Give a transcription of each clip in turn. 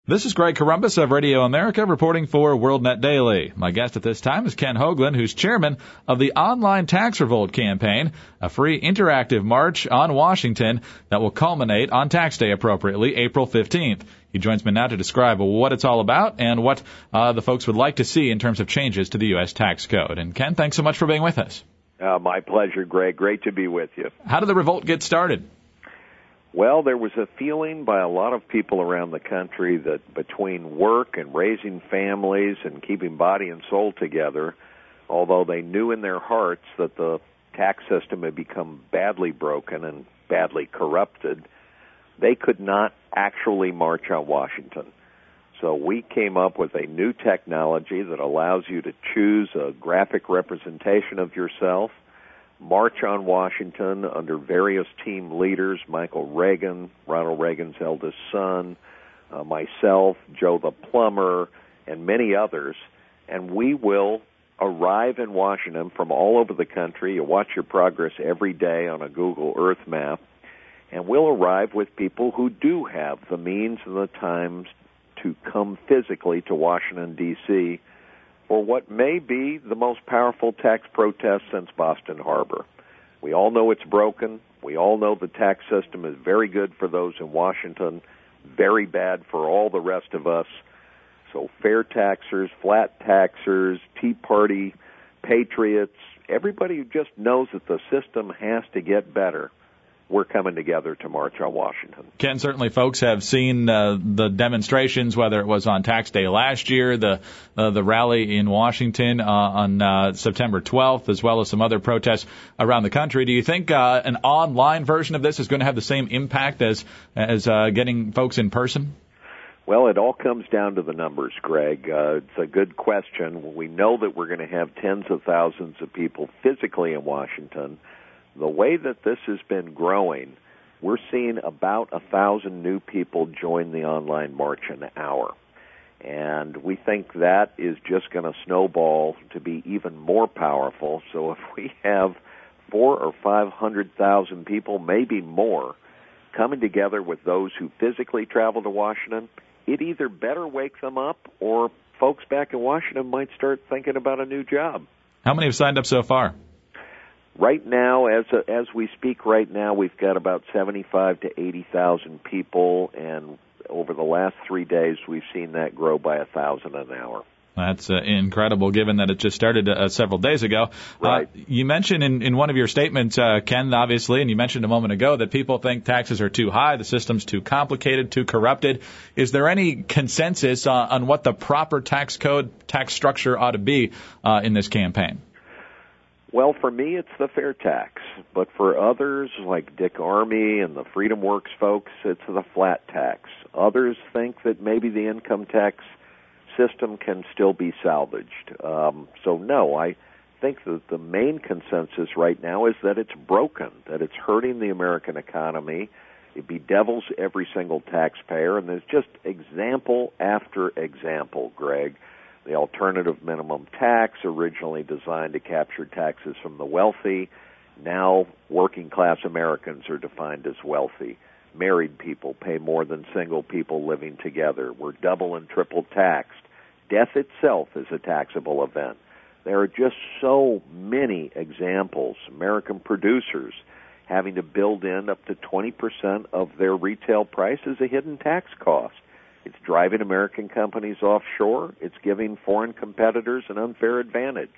This is Greg Corombos of Radio America reporting for WorldNet Daily. My guest at this time is Ken Hoagland, who's chairman of the Online Tax Revolt campaign, a free interactive march on Washington that will culminate on Tax Day appropriately, April 15th. He joins me now to describe what it's all about and what the folks would like to see in terms of changes to the U.S. tax code. And Ken, thanks so much for being with us. My pleasure, Greg. Great to be with you. How did the revolt get started? Well, there was a feeling by a lot of people around the country that between work and raising families and keeping body and soul together, although they knew in their hearts that the tax system had become badly broken and badly corrupted, they could not actually march on Washington. So we came up with a new technology that allows you to choose a graphic representation of yourself, march on Washington under various team leaders, Michael Reagan, Ronald Reagan's eldest son, myself, Joe the plumber, and many others, and we will arrive in Washington from all over the country. You watch your progress every day on a Google Earth map, and we'll arrive with people who do have the means and the times to come physically to Washington, D.C., for what may be the most powerful tax protest since Boston Harbor. We all know it's broken. We all know the tax system is very good for those in Washington, very bad for all the rest of us. So fair taxers, flat taxers, Tea Party patriots, everybody who just knows that the system has to get better, we're coming together to march on Washington. Ken, certainly folks have seen the demonstrations, whether it was on Tax Day last year, the rally in Washington on September 12th, as well as some other protests around the country. Do you think an online version of this is going to have the same impact as getting folks in person? Well, it all comes down to the numbers, Greg. It's a good question. We know that we're going to have tens of thousands of people physically in Washington. The way that this has been growing, we're seeing about 1,000 new people join the online march an hour. And we think that is just going to snowball to be even more powerful. So if we have 400,000 or 500,000 people, maybe more, coming together with those who physically travel to Washington, it either better wake them up or folks back in Washington might start thinking about a new job. How many have signed up so far? Right now, as we speak right now, we've got about 75 to 80,000 people, and over the last 3 days, we've seen that grow by 1,000 an hour. That's incredible, given that it just started several days ago. Right. You mentioned in one of your statements, Ken, obviously, and you mentioned a moment ago that people think taxes are too high, the system's too complicated, too corrupted. Is there any consensus on what the proper tax code, tax structure ought to be in this campaign? Well, for me, it's the fair tax. But for others, like Dick Armey and the Freedom Works folks, it's the flat tax. Others think that maybe the income tax system can still be salvaged. So, no, I think that the main consensus right now is that it's broken, that it's hurting the American economy. It bedevils every single taxpayer, and there's just example after example, Greg. The alternative minimum tax, originally designed to capture taxes from the wealthy, now working-class Americans are defined as wealthy. Married people pay more than single people living together. We're double and triple taxed. Death itself is a taxable event. There are just so many examples. American producers having to build in up to 20% of their retail price as a hidden tax cost. It's driving American companies offshore. It's giving foreign competitors an unfair advantage.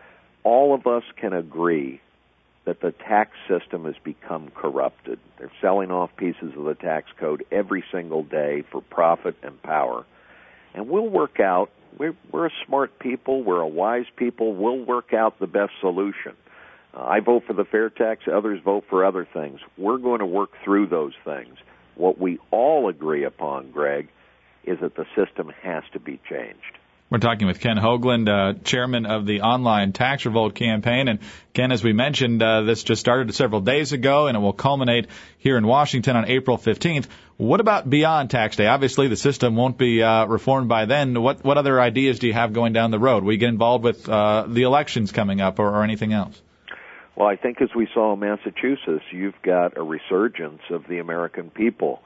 All of us can agree that the tax system has become corrupted. They're selling off pieces of the tax code every single day for profit and power. And we'll work out, we're a smart people, we're a wise people, we'll work out the best solution. I vote for the fair tax, others vote for other things. We're going to work through those things. What we all agree upon, Greg, is that the system has to be changed. We're talking with Ken Hoagland, chairman of the Online Tax Revolt campaign. And Ken, as we mentioned, this just started several days ago, and it will culminate here in Washington on April 15th. What about beyond Tax Day? Obviously, the system won't be reformed by then. What other ideas do you have going down the road? Will you get involved with the elections coming up or anything else? Well, I think as we saw in Massachusetts, you've got a resurgence of the American people.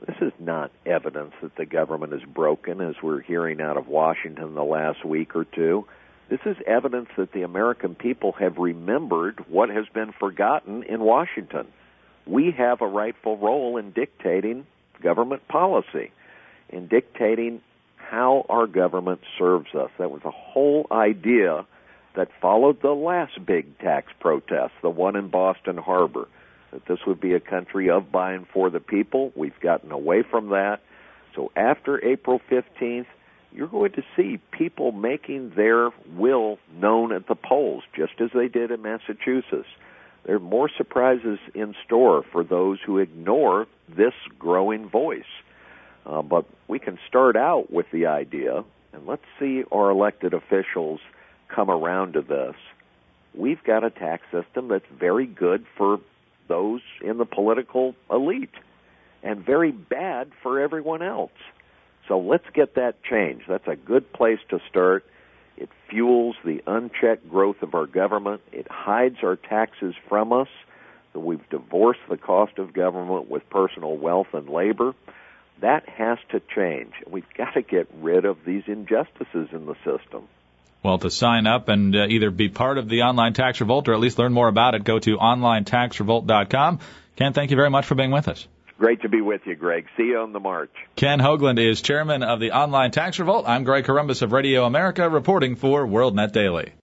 This is not evidence that the government is broken, as we're hearing out of Washington the last week or two. This is evidence that the American people have remembered what has been forgotten in Washington. We have a rightful role in dictating government policy, in dictating how our government serves us. That was the whole idea that followed the last big tax protest, the one in Boston Harbor, that this would be a country of, by, and for the people. We've gotten away from that. So after April 15th, you're going to see people making their will known at the polls, just as they did in Massachusetts. There are more surprises in store for those who ignore this growing voice. But we can start out with the idea, and let's see our elected officials come around to this. We've got a tax system that's very good for those in the political elite and very bad for everyone else. So let's get that changed. That's a good place to start. It fuels the unchecked growth of our government. It hides our taxes from us. So we've divorced the cost of government with personal wealth and labor. That has to change. We've got to get rid of these injustices in the system. Well, to sign up and either be part of the online tax revolt or at least learn more about it, go to onlinetaxrevolt.com. Ken, thank you very much for being with us. Great to be with you, Greg. See you on the march. Ken Hoagland is chairman of the Online Tax Revolt. I'm Greg Corombos of Radio America, reporting for WorldNet Daily.